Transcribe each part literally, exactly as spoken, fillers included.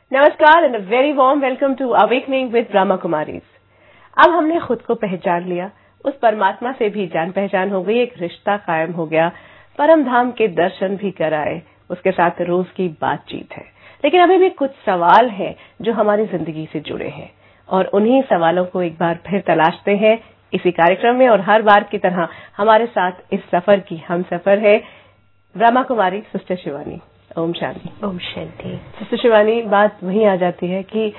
नमस्कार and a very warm welcome to awakening with Brahma Kumaris. अब हमने खुद को पहचान लिया, उस परमात्मा से भी जान पहचान हो गई, एक रिश्ता कायम हो गया, परम धाम के दर्शन भी कराए, उसके साथ रोज की बातचीत है। लेकिन अभी भी कुछ सवाल हैं जो हमारी जिंदगी से जुड़े हैं और उन्हीं सवालों को एक बार फिर तलाशते हैं इसी कार्यक्रम में। और हर बार की तरह हमारे साथ इस सफर की हम सफर है ब्रह्मा कुमारी सिस्टर शिवानी। ओम शांति। ओम शांति। सिस्टर शिवानी, बात वहीं आ जाती है कि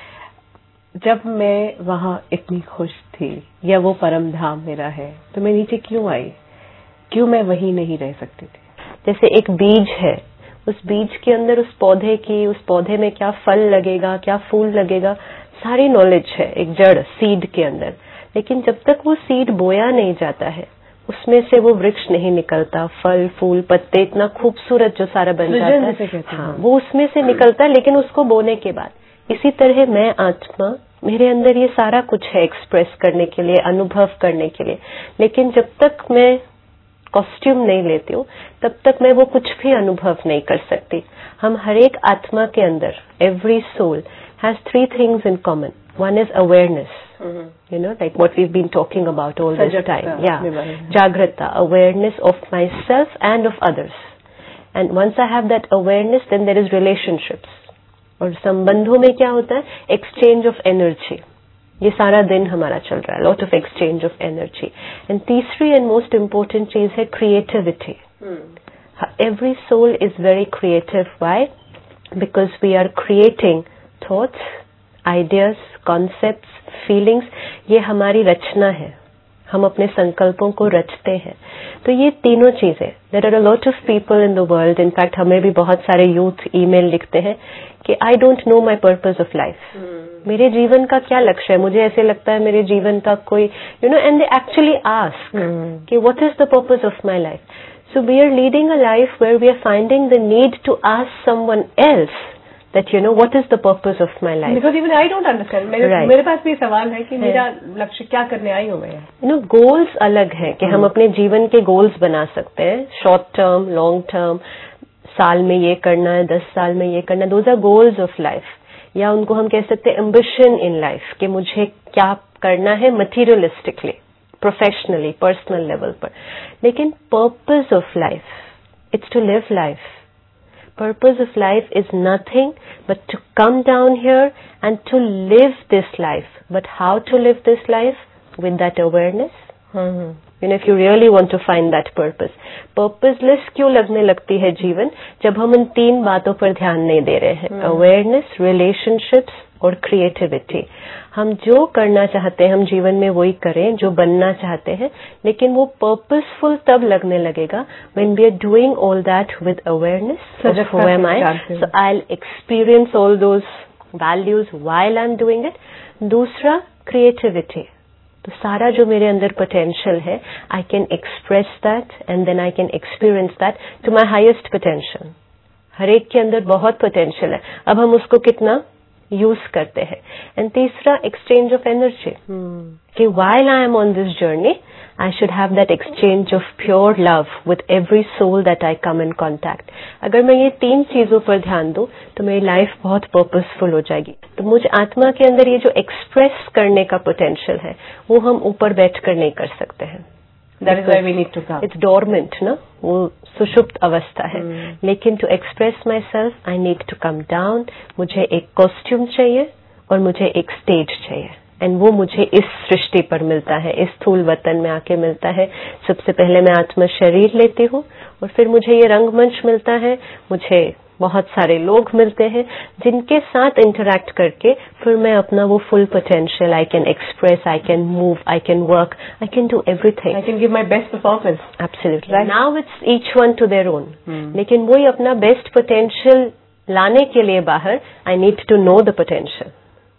जब मैं वहां इतनी खुश थी या वो परम धाम मेरा है तो मैं नीचे क्यों आई, क्यों मैं वहीं नहीं रह सकती थी? जैसे एक बीज है, उस बीज के अंदर उस पौधे की, उस पौधे में क्या फल लगेगा, क्या फूल लगेगा, सारी नॉलेज है एक जड़ सीड के अंदर। लेकिन जब तक वो सीड बोया नहीं जाता है, उसमें से वो वृक्ष नहीं निकलता, फल फूल पत्ते इतना खूबसूरत जो सारा बन जाता है, हाँ, वो उसमें से निकलता है, लेकिन उसको बोने के बाद। इसी तरह मैं आत्मा, मेरे अंदर ये सारा कुछ है एक्सप्रेस करने के लिए, अनुभव करने के लिए, लेकिन जब तक मैं कॉस्ट्यूम नहीं लेती हूँ तब तक मैं वो कुछ भी अनुभव नहीं कर सकती। हम हर एक आत्मा के अंदर, every soul has three things in common. One is awareness, you know, like what we've been talking about all this time. Yeah, Jagrata, awareness of myself and of others. And once I have that awareness, then there is relationships. और संबंधों में क्या होता है? Exchange of energy. ये सारा दिन हमारा चल रहा है, lot of exchange of energy. And तीसरी and most important चीज है creativity. Hmm. Every soul is very creative. Why? Because we are creating thoughts, ideas, concepts, feelings, ये हमारी रचना है, हम अपने संकल्पों को रचते हैं। तो ये तीनों चीजें, there are a lot of people in the world, in fact हमें भी बहुत सारे यूथ ईमेल लिखते हैं कि I don't know my purpose of life, मेरे जीवन का क्या लक्ष्य है, मुझे ऐसे लगता है मेरे जीवन का कोई, you know, and they actually ask कि what is the purpose of my life. So we are leading a life where we are finding the need to ask someone else that you know what is the purpose of my life, because even I don't understand. मेरे right. मेरे पास भी सवाल है कि है. मेरा लक्ष्य क्या करने आई हूँ मैं। you know goals अलग है कि hmm. हम अपने जीवन के goals बना सकते हैं, short term, long term, साल में ये करना है, दस साल में ये करना है, those are goals of life. या उनको हम कह सकते हैं ambition in life, कि मुझे क्या करना है materialistically, professionally, personal level पर। लेकिन purpose of life, it's to live life. Purpose of life is nothing but to come down here and to live this life. But how to live this life? With that awareness. Mm-hmm. You know, if you really want to find that purpose. Purposeless क्यों लगने लगती है जीवन, जब हम इन तीन बातों पर ध्यान नहीं दे रहे हैं। mm-hmm. Awareness, relationships और creativity. हम जो करना चाहते हैं हम जीवन में वही करें जो बनना चाहते हैं, लेकिन वो purposeful तब लगने लगेगा when we are doing all that with awareness of who am I. So I'll experience all those values while I'm doing it. दूसरा creativity. तो सारा जो मेरे अंदर potential है, I can express that and then I can experience that to my highest potential. हर एक के अंदर बहुत potential है, अब हम उसको कितना यूज करते हैं। एंड तीसरा एक्सचेंज ऑफ एनर्जी, कि while I am on this journey I should have that exchange of pure love with every soul that I come in contact. अगर मैं ये तीन चीजों पर ध्यान दूं तो मेरी लाइफ बहुत पर्पसफुल हो जाएगी। तो मुझ आत्मा के अंदर ये जो एक्सप्रेस करने का पोटेंशियल है वो हम ऊपर बैठ कर नहीं कर सकते हैं। That is why we need to come. It's dormant, ना, वो सुषुप्त अवस्था है। hmm. लेकिन to express myself I need to come down. मुझे एक कॉस्ट्यूम चाहिए और मुझे एक स्टेज चाहिए, एंड वो मुझे इस सृष्टि पर मिलता है, इस स्थूल वतन में आके मिलता है। सबसे पहले मैं आत्मा शरीर लेती हूँ और फिर मुझे ये रंगमंच मिलता है, मुझे बहुत सारे लोग मिलते हैं जिनके साथ इंटरैक्ट करके फिर मैं अपना वो full potential, I can express, I can move, I can work, I can do everything, I can give my best performance. Absolutely. Now it's each one to their own. लेकिन वही अपना बेस्ट पोटेंशियल लाने के लिए बाहर I need to know the potential.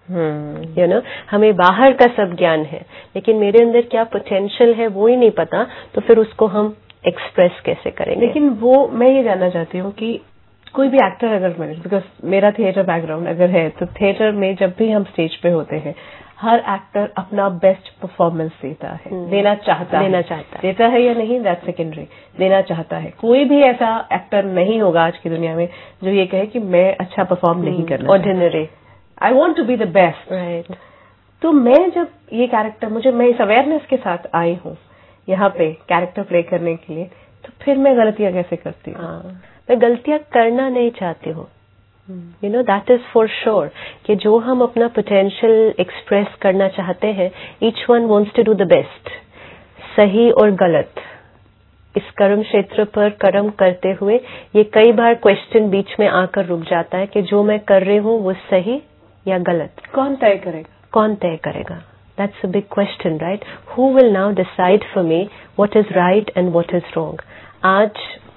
You know, हमें बाहर का सब ज्ञान है लेकिन मेरे अंदर क्या पोटेंशियल है वो ही नहीं पता, तो फिर उसको हम एक्सप्रेस कैसे करेंगे? लेकिन वो मैं ये जानना चाहती हूँ कि कोई भी एक्टर अगर मैंने, बिकॉज मेरा थिएटर बैकग्राउंड अगर है तो थिएटर में जब भी हम स्टेज पे होते हैं हर एक्टर अपना बेस्ट परफॉर्मेंस देता है, देना चाहता है, देना चाहता है, देता है या नहीं दैट्स सेकेंडरी, देना चाहता है। कोई भी ऐसा एक्टर नहीं होगा आज की दुनिया में जो ये कहे कि मैं अच्छा परफॉर्म नहीं करना, ordinary, I want to be the best. Right. तो मैं जब ये कैरेक्टर, मुझे मैं इस अवेयरनेस के साथ आई हूँ यहाँ पे कैरेक्टर प्ले करने के लिए, तो फिर मैं गलतियां कैसे करती हूँ? हाँ, मैं गलतियां करना नहीं चाहती हूँ, you know, that is for sure कि जो हम अपना पोटेंशियल एक्सप्रेस करना चाहते हैं, each one wants to do the best. सही और गलत, इस कर्म क्षेत्र पर कर्म करते हुए ये कई बार क्वेश्चन बीच में आकर रुक जाता है कि जो मैं कर रही हूँ वो सही या गलत। कौन तय करेगा? कौन तय करेगा? That's a big question, right? Who will now decide for me what is right and what is wrong? आज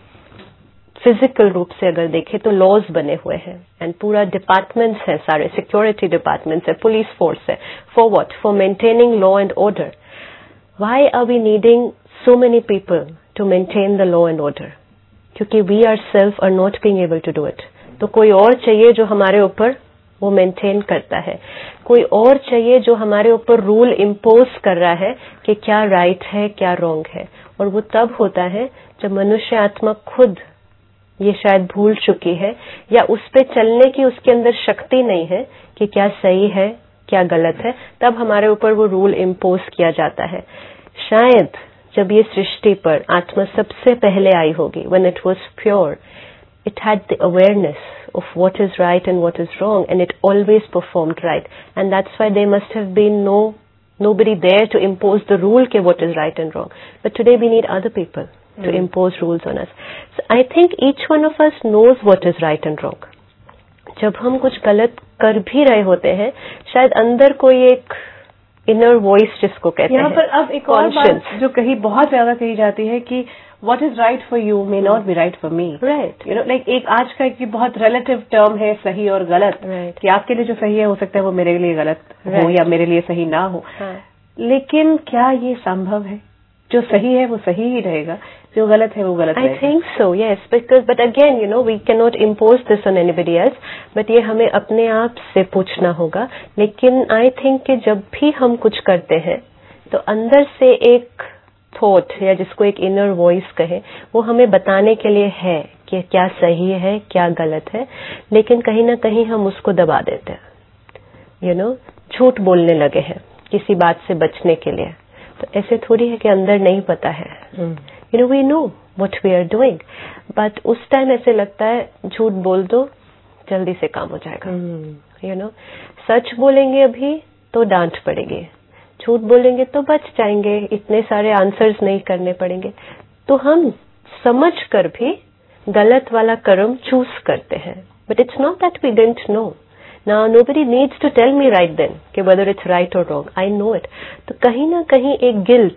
फिजिकल रूप से अगर देखें तो लॉज बने हुए हैं एंड पूरा डिपार्टमेंट्स है, सारे सिक्योरिटी डिपार्टमेंट्स है, पुलिस फोर्स है, for what? For maintaining law and order. Why are we needing so many people to maintain the law and order? क्योंकि we ourselves are not being able to do it. तो कोई और चाहिए जो हमारे ऊपर वो मेंटेन करता है, कोई और चाहिए जो हमारे ऊपर रूल इम्पोज कर रहा है कि क्या राइट है क्या रॉन्ग है। और वो तब होता है जब मनुष्य आत्मा खुद ये शायद भूल चुकी है या उस पे चलने की उसके अंदर शक्ति नहीं है कि क्या सही है क्या गलत है, तब हमारे ऊपर वो रूल इम्पोज किया जाता है। शायद जब ये सृष्टि पर आत्मा सबसे पहले आई होगी, when it was pure, it had the awareness of what is right and what is wrong, and it always performed right, and that's why there must have been no nobody there to impose the rule ke what is right and wrong. But today we need other people to mm. impose rules on us. So I think each one of us knows what is right and wrong. जब हम कुछ गलत कर भी रहे होते हैं, शायद अंदर कोई एक इनर वॉइस जिसको कहते हैं, यहाँ पर अब एक और बात जो कही बहुत ज्यादा कही जाती है कि what is right for you may not be right for me. Right. You know, like एक आज का एक बहुत रिलेटिव टर्म है सही और गलत, right. कि आपके लिए जो सही है हो सकता है वो मेरे लिए गलत right. हो या मेरे लिए सही ना हो। हाँ. लेकिन क्या ये संभव है? जो सही है वो सही ही रहेगा, जो गलत है वो गलत रहेगा। I think so, yes, because but again, you know, we cannot impose this on anybody else, but ये हमें अपने आप से पूछना होगा। लेकिन I think कि जब भी हम कुछ करते हैं तो अंदर से एक थॉट या जिसको एक इनर वॉइस कहे, वो हमें बताने के लिए है कि क्या सही है क्या गलत है, लेकिन कहीं ना कहीं हम उसको दबा देते हैं। यू नो, झूठ बोलने लगे हैं किसी बात से बचने के लिए, तो ऐसे थोड़ी है कि अंदर नहीं पता है। You know, we know what we are doing, but उस टाइम ऐसे लगता है झूठ बोल दो जल्दी से काम हो जाएगा। यू नो, सच बोलेंगे अभी तो डांट पड़ेगी, झूठ बोलेंगे तो बच जाएंगे, इतने सारे आंसर्स नहीं करने पड़ेंगे। तो हम समझ कर भी गलत वाला कर्म चूज करते हैं, but it's not that we didn't know. Now nobody needs to tell me right then कि whether it's right or wrong. I know it. तो कहीं ना कहीं एक गिल्ट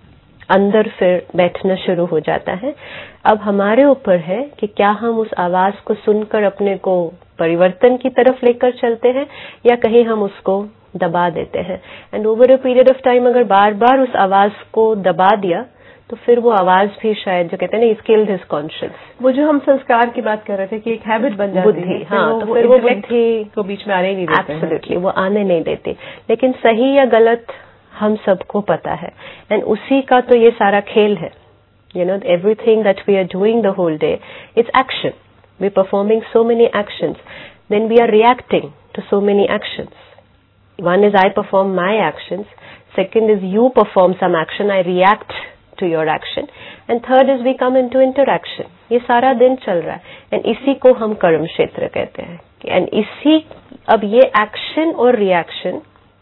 अंदर फिर बैठना शुरू हो जाता है। अब हमारे ऊपर है कि क्या हम उस आवाज को सुनकर अपने को परिवर्तन की तरफ लेकर चलते हैं या कहीं हम उसको दबा देते हैं। And over a period of time अगर बार बार उस आवाज को दबा दिया तो फिर वो आवाज भी शायद जो कहते हैं ना, स्किल्ड हिज कॉन्शियस, वो जो हम संस्कार की बात कर रहे थे कि एक हैबिट बन जाती है, हाँ, तो फिर वो बुद्धि को बीच में आने नहीं देते। एब्सोल्युटली, वो आने नहीं देती। लेकिन सही या गलत हम सबको पता है, एंड उसी का तो ये सारा खेल है। You know, everything that we are doing the whole day, it's action. We are performing so many actions, then we are reacting to so many actions. One is I perform my actions, second is you perform some action, I react to your action, and third is we come into interaction. ये सारा दिन चल रहा है, and इसी को हम कर्म क्षेत्र कहते हैं। and इसी, अब ये एक्शन और रिएक्शन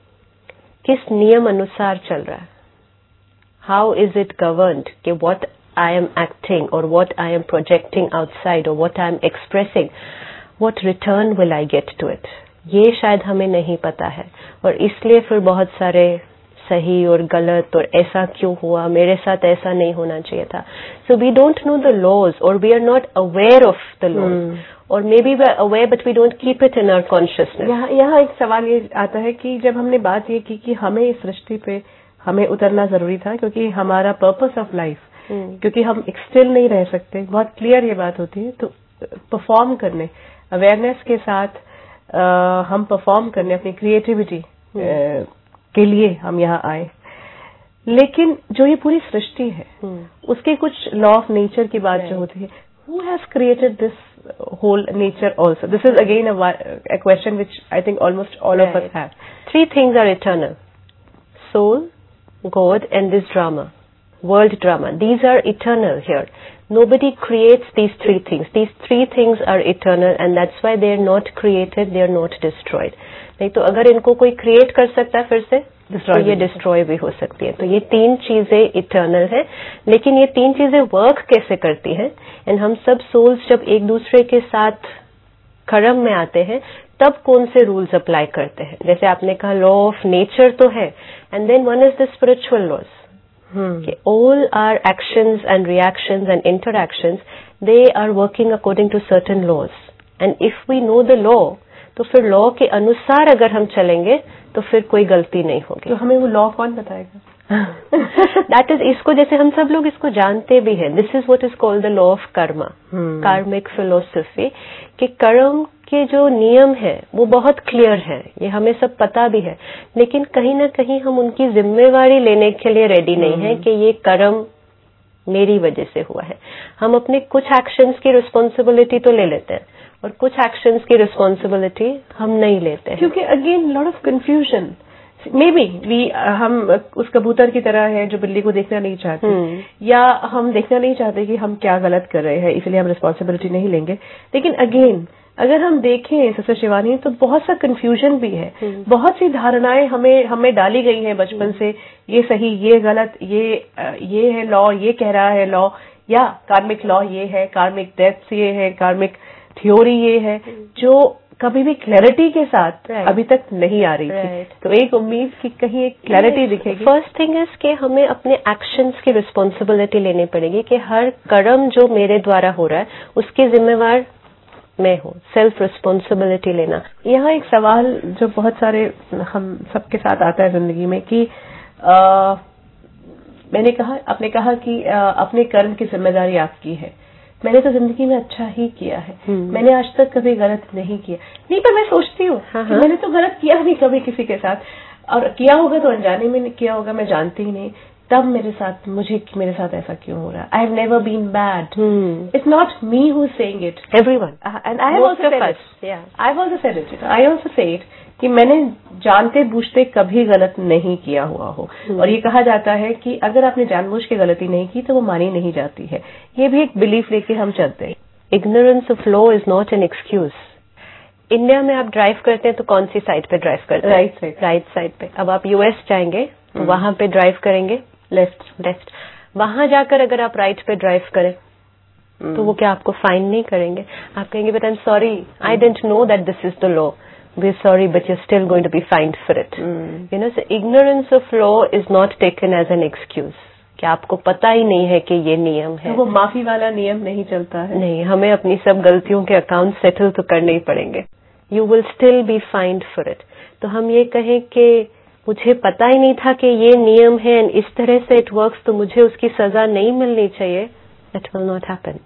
किस नियम अनुसार चल रहा है? How is it governed कि what I am acting or what I am projecting outside or what I am expressing, what return will I get to it? ये शायद हमें नहीं पता है, और इसलिए फिर बहुत सारे सही और गलत और ऐसा क्यों हुआ, मेरे साथ ऐसा नहीं होना चाहिए था। So we don't know the laws, और we are not aware of the laws, और maybe we are aware but we don't keep it in our consciousness. यहाँ यहाँ एक सवाल ये आता है कि जब हमने बात ये की कि हमें इस सृष्टि पे हमें उतरना जरूरी था क्योंकि हमारा पर्पस ऑफ लाइफ, क्योंकि हम एक स्टिल नहीं रह सकते, बहुत क्लियर ये बात होती है। तो परफॉर्म करने, अवेयरनेस के साथ आ, हम परफॉर्म करने, अपनी क्रिएटिविटी के लिए हम यहाँ आए। लेकिन जो ये पूरी सृष्टि है, उसके कुछ लॉ ऑफ नेचर की बात जो होती है, who has created this whole nature also? This is again a, a question which I think almost all right. of us have. Three things are eternal: soul, God, and this drama, world drama. These are eternal here. Nobody creates these three things. These three things are eternal, and that's why they are not created, they are not destroyed. नहीं तो अगर इनको कोई create कर सकता है फिर से तो ये destroy भी हो सकती है. तो ये तीन चीजें eternal है, लेकिन ये तीन चीजें work कैसे करती हैं? And हम सब souls जब एक दूसरे के साथ कर्म में आते हैं तब कौन से rules apply करते हैं? जैसे आपने कहा law of nature तो है, and then one is the spiritual laws. Hmm. Okay, all our actions and reactions and interactions, they are working according to certain laws. And if we know the law, तो फिर law के अनुसार अगर हम चलेंगे तो फिर कोई गलती नहीं होगी. तो हमें वो law कौन बताएगा? That is, इसको जैसे हम सब लोग इसको जानते भी हैं. This is what is called the law of karma, hmm. karmic philosophy. कि कर्म के जो नियम है वो बहुत क्लियर है, ये हमें सब पता भी है, लेकिन कहीं ना कहीं हम उनकी जिम्मेवारी लेने के लिए रेडी नहीं है कि ये कर्म मेरी वजह से हुआ है. हम अपने कुछ एक्शंस की रिस्पॉन्सिबिलिटी तो ले लेते हैं और कुछ एक्शंस की रिस्पॉन्सिबिलिटी हम नहीं लेते हैं, क्योंकि again lot of confusion. Maybe we हम उस कबूतर की तरह है जो बिल्ली को देखना नहीं चाहते, hmm. या हम देखना नहीं चाहते कि हम क्या गलत कर रहे हैं, इसलिए हम रिस्पॉन्सिबिलिटी नहीं लेंगे. लेकिन अगेन अगर हम देखें सिस्टर शिवानी तो बहुत सा कंफ्यूजन भी है. hmm. बहुत सी धारणाएं हमें हमें डाली गई हैं बचपन hmm. से, ये सही ये गलत, ये ये है लॉ, ये कह रहा है लॉ, या कार्मिक लॉ ये है, कार्मिक डेथ्स ये है, कार्मिक थ्योरी ये है, जो कभी भी क्लैरिटी के साथ right. अभी तक नहीं आ रही right. थी. तो एक उम्मीद कि कहीं एक क्लैरिटी दिखेगी. फर्स्ट थिंग इज कि हमें अपने एक्शंस की रिस्पॉन्सिबिलिटी लेनी पड़ेगी कि हर कर्म जो मेरे द्वारा हो रहा है उसकी जिम्मेवार मैं हूँ. सेल्फ रिस्पॉन्सिबिलिटी लेना. यहाँ एक सवाल जो बहुत सारे हम सबके साथ आता है जिंदगी में कि आ, मैंने कहा आपने कहा कि आ, अपने कर्म की जिम्मेदारी आपकी है. मैंने तो जिंदगी में अच्छा ही किया है, hmm. मैंने आज तक कभी गलत नहीं किया. नहीं, पर मैं सोचती हूँ हाँ, कि हाँ. मैंने तो गलत किया नहीं कभी किसी के साथ, और किया होगा तो अनजाने में किया होगा, मैं जानती ही नहीं. तब मेरे साथ मुझे मेरे साथ ऐसा क्यों हो रहा है? I have never been bad. It's not me who is saying it, everyone. And I have also said it. I have also said it. I also say it कि मैंने जानते बूझते कभी गलत नहीं किया हुआ हो. hmm. और ये कहा जाता है कि अगर आपने जानबूझ के गलती नहीं की तो वो मानी नहीं जाती है. ये भी एक बिलीफ लेके हम चलते हैं. Ignorance of law is not an excuse. India में आप ड्राइव करते हैं तो कौन सी साइड पे ड्राइव करते हैं? Right side. राइट साइड पे. अब आप यूएस जाएंगे तो hmm. वहां पे ड्राइव करेंगे लेफ्ट. लेफ्ट. वहां जाकर अगर आप राइट पे ड्राइव करें hmm. तो वो क्या आपको फाइन नहीं करेंगे? आप कहेंगे but I am sorry, I didn't know that this is the law. We're sorry, but you're still going to be fined for it. Mm. You know, so ignorance of law is not taken as an excuse. कि आपको पता ही नहीं है कि ये नियम है. तो वो माफी वाला नियम नहीं चलता है. नहीं, हमें अपनी सब गलतियों के अकाउंट सेटल तो करने ही पड़ेंगे. You will still be fined for it. तो हम ये कहें कि मुझे पता ही नहीं था कि ये नियम है और इस तरह से it works, तो मुझे उसकी सजा नहीं मिलनी चाहिए. That will not happen.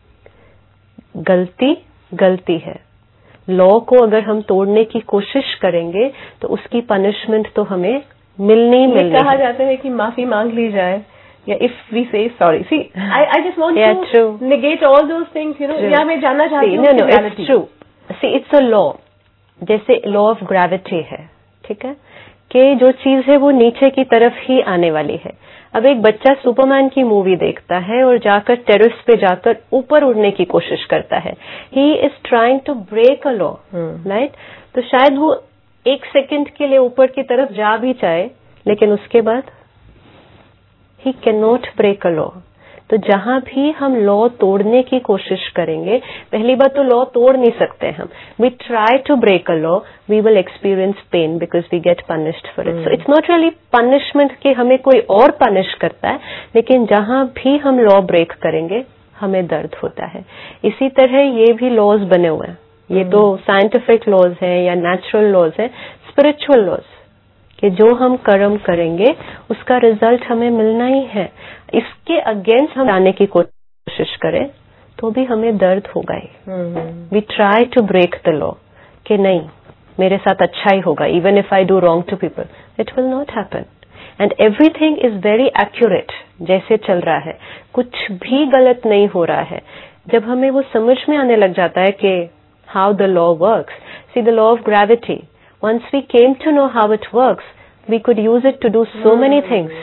गलती गलती है. लॉ को अगर हम तोड़ने की कोशिश करेंगे तो उसकी पनिशमेंट तो हमें मिलनी मिलनी. कहा जाता है कि माफी मांग ली जाए, या if we say sorry. See I I just want to negate all those things, you know. या मैं जानना चाहती हूँ. No no it's true. See it's a law. जैसे लॉ ऑफ ग्रेविटी है, ठीक है, कि जो चीज है वो नीचे की तरफ ही आने वाली है. अब एक बच्चा सुपरमैन की मूवी देखता है और जाकर टेरेस पे जाकर ऊपर उड़ने की कोशिश करता है. He is trying to break a law, right. तो शायद वो एक सेकंड के लिए ऊपर की तरफ जा भी जाए, लेकिन उसके बाद he can not break a law. तो जहां भी हम लॉ तोड़ने की कोशिश करेंगे, पहली बात तो लॉ तोड़ नहीं सकते हम. We try to break a law, we will experience pain because we get punished for it. So it's not really punishment कि हमें कोई और पनिश करता है, लेकिन जहां भी हम लॉ ब्रेक करेंगे हमें दर्द होता है. इसी तरह ये भी लॉज बने हुए हैं. ये तो साइंटिफिक लॉज है या नेचुरल लॉज है. स्पिरिचुअल लॉज कि जो हम कर्म करेंगे उसका रिजल्ट हमें मिलना ही है. इसके अगेंस्ट हम जाने की कोशिश करें तो भी हमें दर्द होगा ही. We try to break the law कि नहीं मेरे साथ अच्छा ही होगा, even if I do wrong to people, it will not happen. And everything is very accurate. जैसे चल रहा है कुछ भी गलत नहीं हो रहा है. जब हमें वो समझ में आने लग जाता है कि how the law works, see the law of gravity, once we came to know how it works, we could use it to do so many things.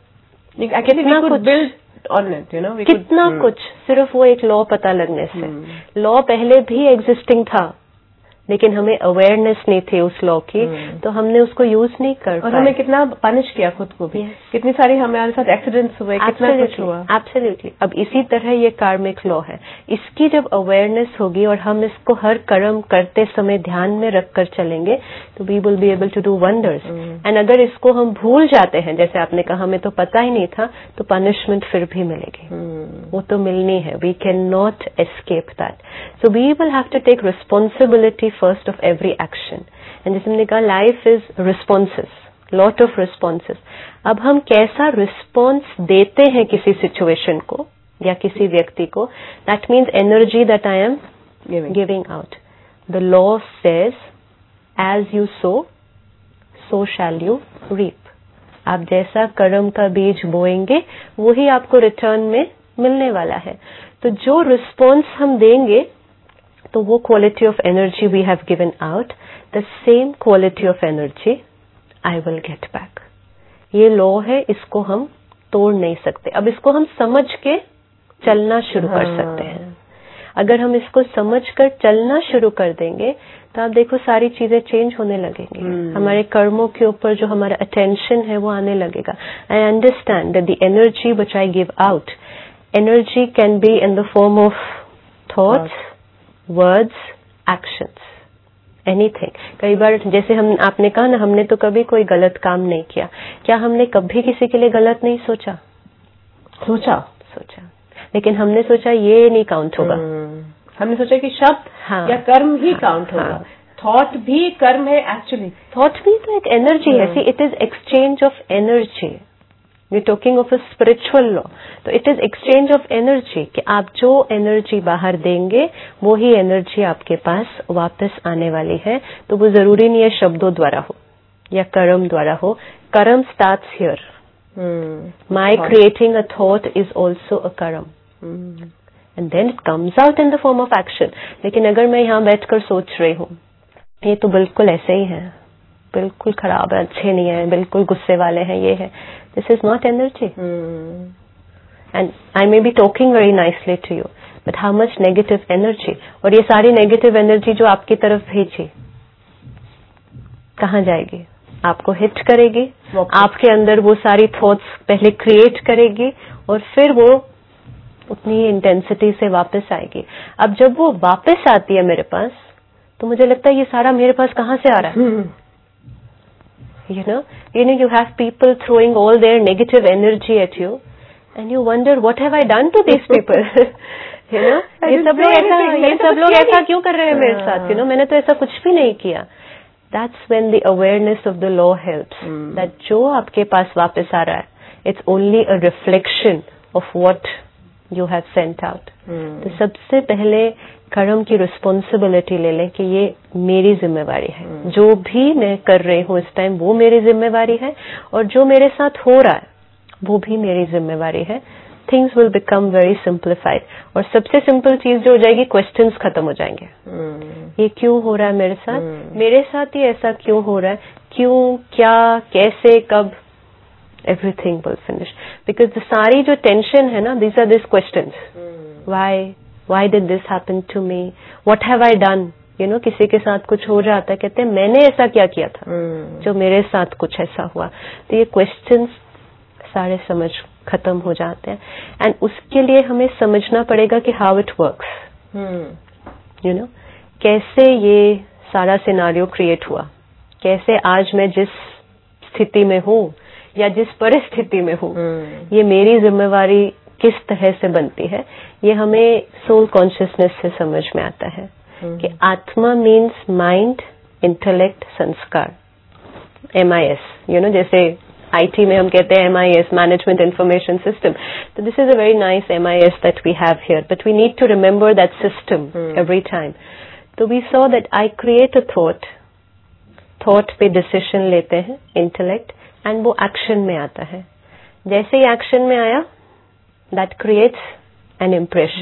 कितना कुछ build on it, you know, we कितना could, कुछ सिर्फ वो एक law पता लगने से। लॉ पहले भी एग्जिस्टिंग था, लेकिन हमें अवेयरनेस नहीं थी उस लॉ की, तो हमने उसको यूज नहीं कर पाए। और हमें कितना पनिश किया खुद को भी, yes. कितनी सारी हमारे साथ एक्सीडेंट्स हुए, कितना कुछ हुआ। एब्सोल्युटली। अब इसी तरह ये कार्मिक लॉ है, इसकी जब अवेयरनेस होगी और हम इसको हर कर्म करते समय ध्यान में रखकर चलेंगे तो we will be able to do wonders. And अगर इसको हम भूल जाते हैं, जैसे आपने कहा हमें तो पता ही नहीं था, तो पनिशमेंट फिर भी मिलेगी, hmm. वो तो मिलनी है। We can not escape that. So we will have to take responsibility first of every action, and जैसे हमने कहा life is responses, lot of responses। अब हम कैसा response देते हैं किसी situation को या किसी व्यक्ति को, that means energy that I am giving, giving out। The law says as you sow so shall you reap। आप जैसा कर्म का बीज बोएंगे वही आपको रिटर्न में मिलने वाला है। तो जो response हम देंगे तो वो quality of energy we have given out, the same quality of energy I will get back. ये लॉ है, इसको हम तोड़ नहीं सकते। अब इसको हम समझ के चलना शुरू हाँ। कर सकते हैं। अगर हम इसको समझकर चलना शुरू कर देंगे तो आप देखो सारी चीजें चेंज होने लगेंगी। hmm. हमारे कर्मों के ऊपर जो हमारा अटेंशन है वो आने लगेगा। I understand that the energy which I give out, energy can be in the form of thoughts, words, actions, anything. कई बार जैसे हम आपने कहा ना, हमने तो कभी कोई गलत काम नहीं किया। क्या हमने कभी किसी के लिए गलत नहीं सोचा? सोचा सोचा लेकिन हमने सोचा ये नहीं काउंट होगा। hmm. हमने सोचा कि शब्द हाँ, या कर्म ही काउंट हाँ, होगा। थॉट भी कर्म है एक्चुअली। थॉट भी तो एक एनर्जी है। See it is exchange of energy. We talking of a spiritual law. तो it is exchange of energy कि आप जो एनर्जी बाहर देंगे वो ही एनर्जी आपके पास वापस आने वाली है। तो वो जरूरी नहीं है शब्दों द्वारा हो या कर्म द्वारा हो। Karma starts here. My creating a thought is also a karma, and then it comes out in the form of action. लेकिन अगर मैं यहाँ बैठकर सोच रही हूँ ये तो बिल्कुल ऐसे ही है, बिल्कुल खराब है, अच्छे नहीं है, बिल्कुल गुस्से वाले हैं, ये है, this is not energy. Hmm. And I may be talking very nicely to you, but how much negative energy? और ये सारी negative energy जो आपकी तरफ भेजी कहाँ जाएगी? आपको हिट करेगी, आपके अंदर वो सारी थॉट्स पहले क्रिएट करेगी और फिर वो उतनी इंटेंसिटी से वापस आएगी। अब जब वो वापस आती है मेरे पास तो मुझे लगता है ये सारा मेरे पास कहाँ से आ रहा है? hmm. You know, you know, you have people throwing all their negative energy at you, and you wonder, what have I done to these people? You know, ये सब लोग ऐसा, ये सब लोग ऐसा क्यों कर रहे हैं मेरे साथ? You know, मैंने तो ऐसा कुछ भी नहीं किया। That's when the awareness of the law helps. Hmm. That जो आपके पास वापस आ रहा है, it's only a reflection of what you have sent out. Hmm. तो सबसे पहले कर्म की रिस्पॉन्सिबिलिटी ले लें कि ये मेरी जिम्मेवारी है। hmm. जो भी मैं कर रही हूँ इस टाइम वो मेरी जिम्मेवारी है, और जो मेरे साथ हो रहा है वो भी मेरी जिम्मेवारी है। Things will become very simplified. और सबसे सिंपल चीज जो हो जाएगी, क्वेश्चंस खत्म हो जाएंगे। hmm. ये क्यों हो रहा है मेरे साथ? hmm. मेरे साथ ही ऐसा क्यों हो रहा है? क्यों, क्या, कैसे, कब? एवरीथिंग विल फिनिश, बिकॉज सारी जो टेंशन है ना, these are this questions. Why Why did this happen to me? What have I done? You know, किसी के साथ कुछ हो जाता है, कहते हैं मैंने ऐसा क्या किया था hmm. जो मेरे साथ कुछ ऐसा हुआ। तो ये क्वेश्चंस सारे समझ खत्म हो जाते हैं। एंड उसके लिए हमें समझना पड़ेगा कि how it works, you know, कैसे ये सारा सिनारियो क्रिएट हुआ, कैसे आज मैं जिस स्थिति में हूँ या जिस परिस्थिति में हूँ, hmm. ये मेरी जिम्मेवारी किस तरह से बनती है। ये हमें सोल कॉन्शियसनेस से समझ में आता है hmm. कि atma means mind, intellect, sanskar, M I S. You know, जैसे आईटी में हम कहते हैं M I S, management information system. तो this is a very nice M I S that we have here, but we need to remember that system every time. तो we saw that I create a thought, thought पे decision लेते हैं intellect, and वो action में आता है। जैसे ही action में आया, that creates an impression. Hmm.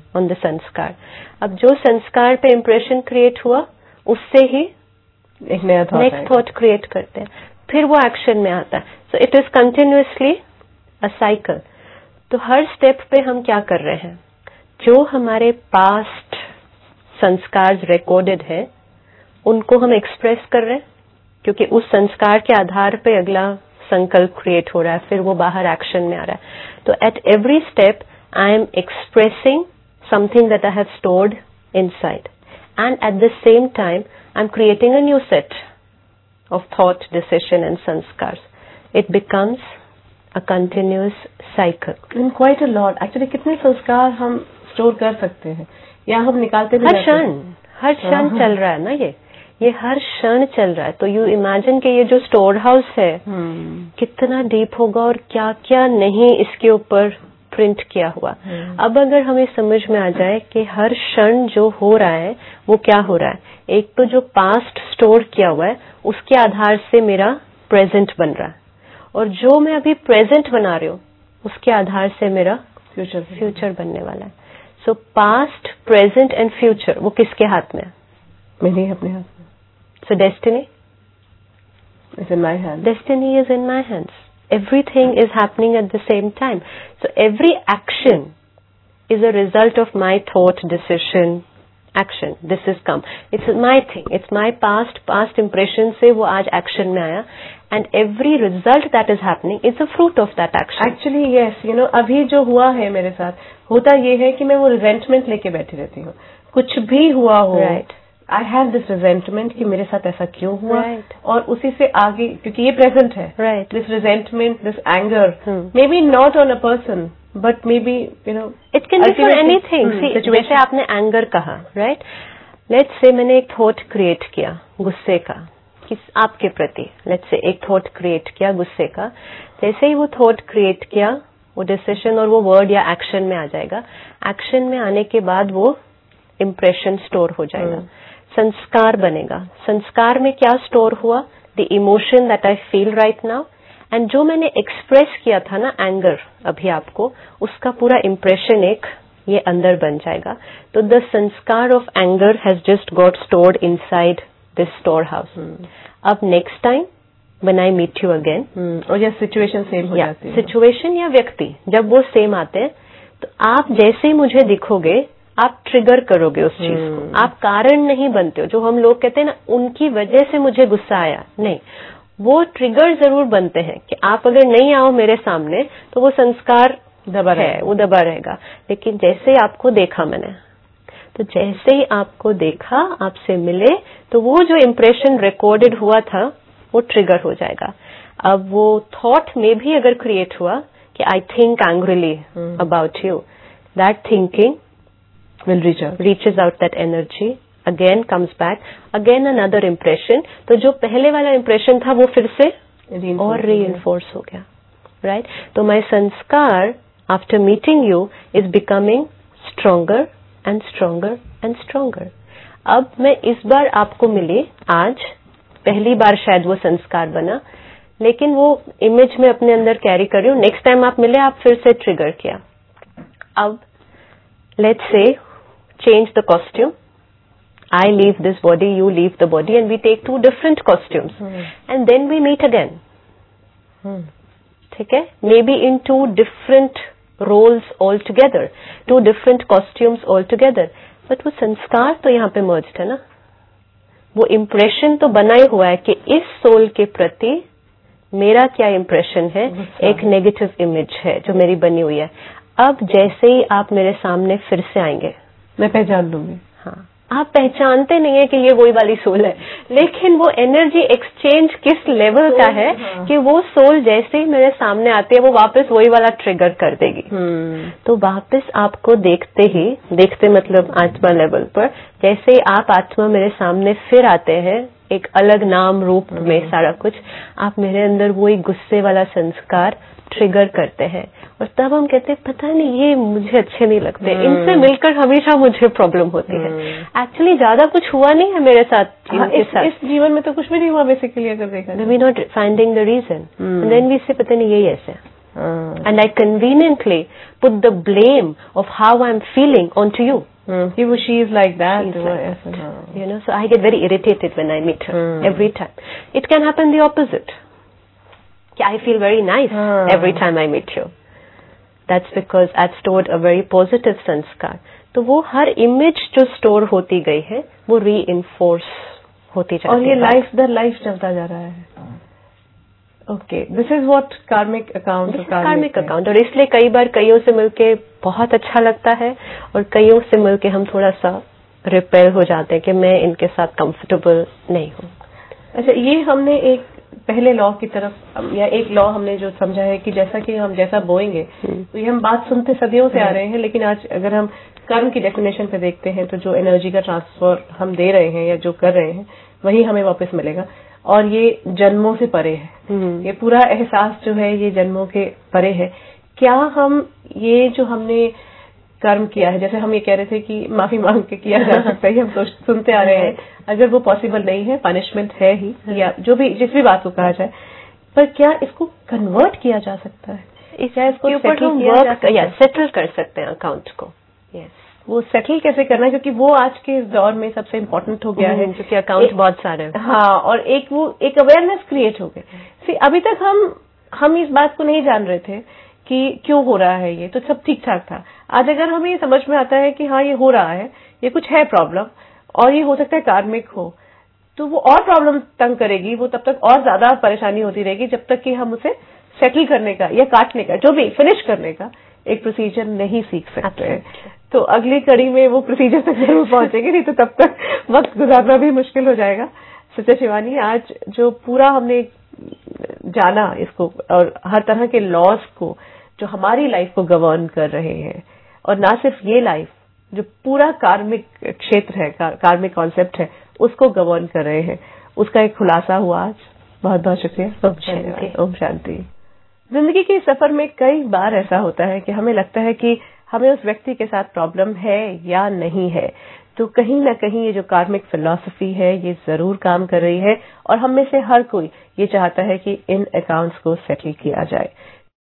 On the sanskar. अब जो संस्कार पे इम्प्रेशन क्रिएट हुआ उससे ही एक नया थॉट नेक्स्ट थॉट क्रिएट करते हैं, फिर वो एक्शन में आता है। So it is continuously a cycle. तो हर स्टेप पे हम क्या कर रहे हैं, जो हमारे पास्ट संस्कार रिकॉर्डेड है उनको हम एक्सप्रेस कर रहे हैं, क्योंकि उस संस्कार के आधार पे अगला संकल्प क्रिएट हो रहा है, फिर वो बाहर एक्शन में आ रहा है। तो at every step I am expressing something that I have stored inside, and at the same time I am creating a new set of thought, decision and sanskars. It becomes a continuous cycle. And quite a lot. Actually, कितने संस्कार हम store कर सकते हैं या हम निकालते भी हर रहते हैं? क्षण हर क्षण चल रहा है ना, ये ये हर क्षण चल रहा है। तो यू इमेजिन कि ये जो स्टोर हाउस है hmm. कितना डीप होगा और क्या क्या नहीं इसके ऊपर प्रिंट किया हुआ। hmm. अब अगर हमें समझ में आ जाए कि हर क्षण जो हो रहा है वो क्या हो रहा है, एक तो जो पास्ट स्टोर किया हुआ है उसके आधार से मेरा प्रेजेंट बन रहा है, और जो मैं अभी प्रेजेंट बना रही हूँ उसके आधार से मेरा फ्यूचर फ्यूचर बनने वाला है। So past, present and future वो किसके हाथ में है? मेरे अपने हाथ में। So destiny is in my hand. Destiny is in my hands. Everything is happening at the same time. So every action is a result of my thought, decision, action. This is come. It's my thing. It's my past, past impression से वो आज action में आया, and every result that is happening is a fruit of that action. Actually yes, you know, अभी जो हुआ है मेरे साथ, होता ये है कि मैं वो resentment लेके बैठी रहती हूँ। कुछ भी हुआ हो, right. I have this resentment कि मेरे साथ ऐसा क्यों हुआ, right. और उसी से आगे, क्योंकि ये present है, right. this resentment, this anger, hmm. maybe not on a person, but maybe you know, it can be for anything. hmm, See, जैसे आपने anger कहा, right? Let's say मैंने एक thought create किया गुस्से का, किस आपके प्रति, let's say एक thought create किया गुस्से का, जैसे ही वो thought create किया, वो decision और वो word या action में आ जाएगा, action में आने के बाद वो impression store हो जाएगा, hmm. संस्कार बनेगा। संस्कार में क्या स्टोर हुआ? The emotion that I feel right now, and जो मैंने एक्सप्रेस किया था ना एंगर अभी आपको, उसका पूरा इम्प्रेशन एक ये अंदर बन जाएगा। तो the sanskar of anger has just got stored inside this store house. अब next time when I meet you again, और या सिचुएशन सेम हो जाती है, सिचुएशन या व्यक्ति जब वो सेम आते हैं, तो आप जैसे ही मुझे दिखोगे आप ट्रिगर करोगे उस चीज को, आप कारण नहीं बनते हो। जो हम लोग कहते हैं ना उनकी वजह से मुझे गुस्सा आया, नहीं, वो ट्रिगर जरूर बनते हैं कि आप अगर नहीं आओ मेरे सामने तो वो संस्कार दबा है, वो दबा रहेगा। लेकिन जैसे ही आपको देखा मैंने, तो जैसे ही आपको देखा, आपसे मिले, तो वो जो इम्प्रेशन रिकॉर्डेड हुआ था वो ट्रिगर हो जाएगा। अब वो थॉट में भी अगर क्रिएट हुआ कि I think angrily about you, that thinking will reach out, reaches out that energy, again comes back, again another impression. तो जो पहले वाला impression था वो फिर से और reinforce हो गया, right? तो my संस्कार after meeting you is becoming stronger and stronger and stronger. अब मैं इस बार आपको मिली, आज पहली बार शायद वो संस्कार बना, लेकिन वो इमेज में अपने अंदर कैरी कर रही हूँ। नेक्स्ट टाइम आप मिले, आप फिर से ट्रिगर किया। अब let's say change the costume, I leave this body, you leave the body, and we take two different costumes, hmm. and then we meet again. hmm. ठीक है? Maybe in two different roles altogether, two different costumes altogether, but वो संस्कार तो यहाँ पे merged है ना, वो impression तो बना ही हुआ है कि इस soul के प्रति मेरा क्या impression है, एक negative image है जो मेरी बनी हुई है। अब जैसे ही आप मेरे सामने फिर से आएंगे, मैं पहचान लूंगी। हाँ, आप पहचानते नहीं है कि ये वही वाली सोल है, लेकिन वो एनर्जी एक्सचेंज किस लेवल का है, हाँ। कि वो सोल जैसे ही मेरे सामने आती है वो वापस वही वाला ट्रिगर कर देगी। तो वापस आपको देखते ही, देखते मतलब आत्मा लेवल पर, जैसे ही आप आत्मा मेरे सामने फिर आते हैं एक अलग नाम रूप में सारा कुछ, आप मेरे अंदर वही गुस्से वाला संस्कार ट्रिगर करते हैं, और तब हम कहते हैं पता नहीं ये मुझे अच्छे नहीं लगते, hmm. इनसे मिलकर हमेशा मुझे प्रॉब्लम होती hmm. है। एक्चुअली ज्यादा कुछ हुआ नहीं है मेरे साथ, हाँ, इस, साथ। इस जीवन में तो कुछ भी नहीं हुआ बेसिकली, अगर देखा we not finding the reason, and then we say पता नहीं यही ऐसे, and I conveniently put the blame of how I'm feeling onto you. Hmm. He was, she is like that. She's like that. You know, so I get very irritated when I meet her Hmm. every time. It can happen the opposite. I feel very nice Hmm. every time I meet you. That's because I've stored a very positive संस्कार. तो वो हर image जो store होती गई है वो reinforce होती जाती है और ये लाइफ दर लाइफ चलता जा रहा है. Okay, this is what karmic account karmic account. और इसलिए कई बार कईयों से मिलके बहुत अच्छा लगता है और कईयों से मिलके हम थोड़ा सा रिपेल हो जाते हैं कि मैं इनके साथ कंफर्टेबल नहीं हूँ. अच्छा, ये हमने एक पहले लॉ की तरफ या एक लॉ हमने जो समझा है कि जैसा कि हम जैसा बोएंगे तो ये हम बात सुनते सदियों से आ रहे हैं, लेकिन आज अगर हम कर्म की डेफिनेशन पे देखते हैं तो जो एनर्जी का ट्रांसफर हम दे रहे हैं या जो कर रहे हैं वही हमें वापस मिलेगा और ये जन्मों से परे है. ये पूरा एहसास जो है ये जन्मों के परे है. क्या हम ये जो हमने कर्म किया है, जैसे हम ये कह रहे थे कि माफी मांग के किया जा सकता है, हम सुनते आ रहे हैं, अगर वो पॉसिबल नहीं है, पनिशमेंट है ही या जो भी जिस भी बात को कहा जाए, पर क्या इसको कन्वर्ट किया जा सकता है? क्या इसको सेटल किया जा सकता है? या सेटल कर सकते हैं अकाउंट को. यस, वो सेटल कैसे करना है, क्योंकि वो आज के इस दौर में सबसे इम्पोर्टेंट हो गया है, क्योंकि अकाउंट बहुत सारे हैं. हाँ, और एक वो एक अवेयरनेस क्रिएट हो गई. सी अभी तक हम हम इस बात को नहीं जान रहे थे कि क्यों हो रहा है, ये तो सब ठीक ठाक था. आज अगर हमें ये समझ में आता है कि हाँ ये हो रहा है, ये कुछ है प्रॉब्लम और ये हो सकता है कार्मिक हो, तो वो और प्रॉब्लम तंग करेगी, वो तब तक और ज्यादा परेशानी होती रहेगी जब तक कि हम उसे सेटल करने का या काटने का, जो भी फिनिश करने का एक प्रोसीजर नहीं सीख सकते हैं. तो अगली कड़ी में वो प्रोसीजर तक जरूर पहुंचेंगे, नहीं तो तब तक वक्त गुजारना भी मुश्किल हो जाएगा. सच्चा शिवानी, आज जो पूरा हमने जाना इसको और हर तरह के लॉज को जो हमारी लाइफ को गवर्न कर रहे हैं, और ना सिर्फ ये लाइफ, जो पूरा कार्मिक क्षेत्र है, कार्मिक कॉन्सेप्ट है, उसको गवर्न कर रहे हैं, उसका एक खुलासा हुआ आज. बहुत बहुत शुक्रिया. ओम शांति. ओम शांति. जिंदगी के सफर में कई बार ऐसा होता है कि हमें लगता है कि हमें उस व्यक्ति के साथ प्रॉब्लम है या नहीं है, तो कहीं ना कहीं ये जो कार्मिक फिलॉसफी है ये जरूर काम कर रही है और हम में से हर कोई ये चाहता है कि इन अकाउंट्स को सेटल किया जाए.